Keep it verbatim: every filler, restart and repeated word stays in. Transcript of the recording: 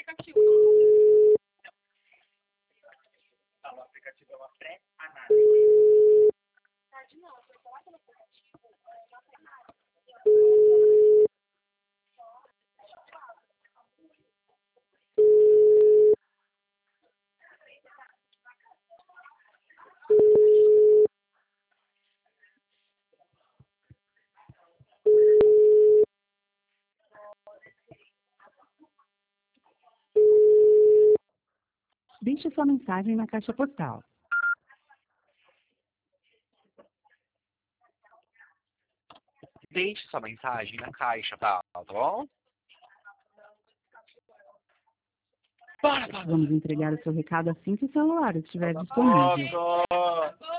aplicativo. Tá, o aplicativo é uma pré-análise. Tarde não, foi falar pelo aplicativo, é uma pré-análise. Deixe sua mensagem na caixa postal. Deixe sua mensagem na caixa, tá, tá bom? Bora, bora. Vamos entregar o seu recado assim que o celular estiver disponível. Nossa.